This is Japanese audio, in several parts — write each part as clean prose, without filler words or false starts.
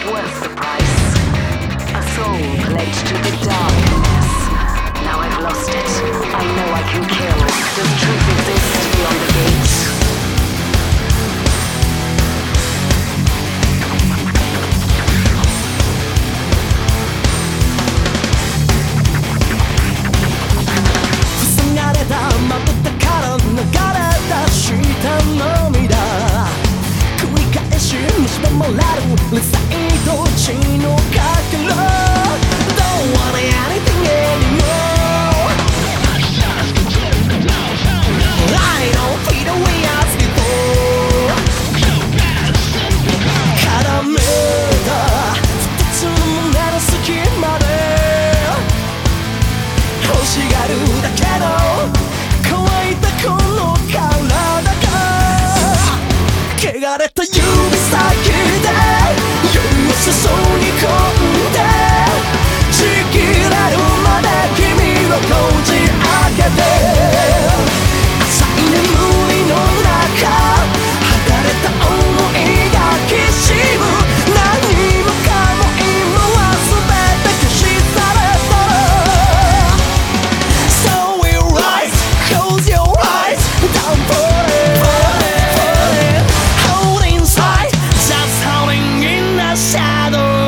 worth the price. A soul pledged to the darkness. Now I've lost it. I know I can kill. Does truth exist beyond the gates? Let's say don't change no calculus. Don't want anything anymore. I don't feel the way as before. Caramel 二つの胸の隙間で欲しがるだけど乾いたこの体が汚れた指先でそうに込んでちぎれるまで君をこじ開けて浅い眠りの中剥がれた想いがきしむ何もかも今は全て消し去れた So we rise, close your eyes, down for it Hold inside, just howling in the shadow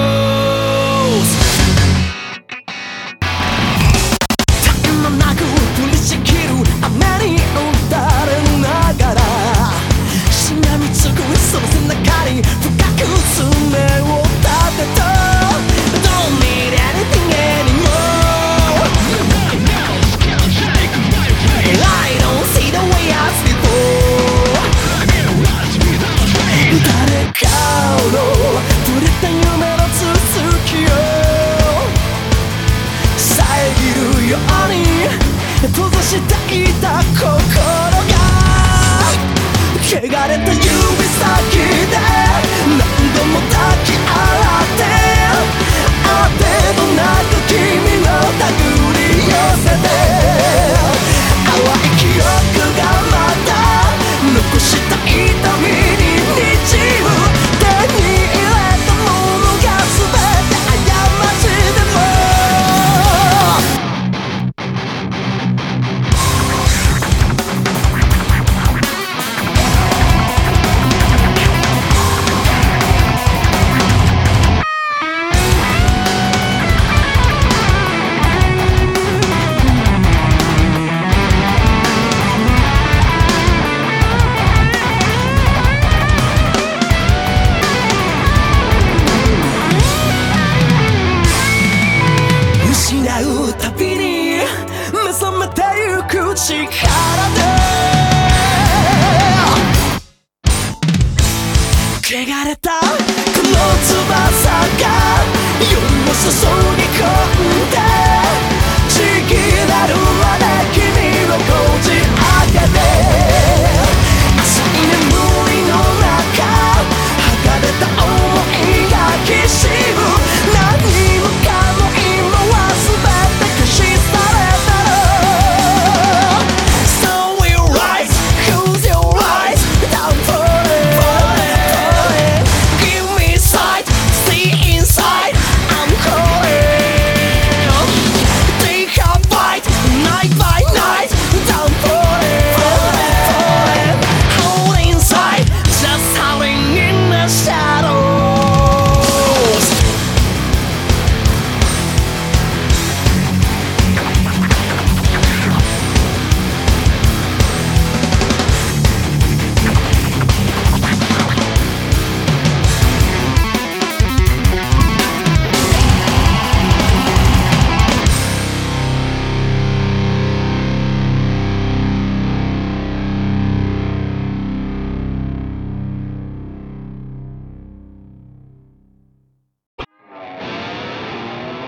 閉ざしていた心が汚れた指先で何度も抱き合ってあてもなく君の手繰り寄せて淡い記憶がまた残した痛みに滲む手に入れたものが全て過ちでも失うたびに目覚めてゆく力で